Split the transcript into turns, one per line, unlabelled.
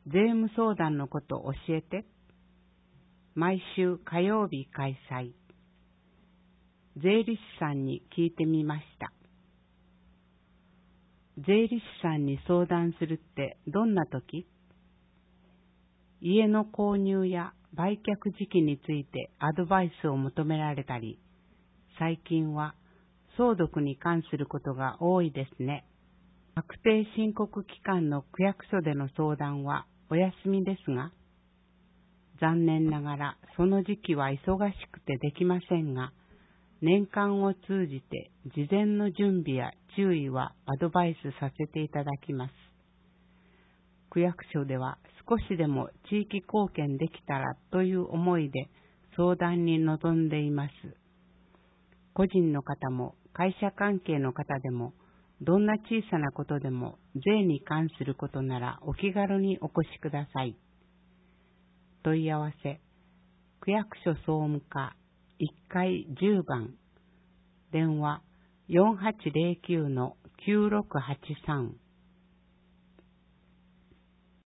税務相談のこと教えて。毎週火曜日開催。税理士さんに聞いてみました。税理士さんに相談するってどんな時？家の購入や売却時期についてアドバイスを求められたり、最近は相続に関することが多いですね。確定申告期間の区役所での相談はお休みですが、残念ながらその時期は忙しくてできませんが、年間を通じて事前の準備や注意はアドバイスさせていただきます。区役所では少しでも地域貢献できたらという思いで相談に臨んでいます。個人の方も会社関係の方でも、どんな小さなことでも税に関することならお気軽にお越しください。問い合わせ、区役所総務課1階10番、電話4809-9683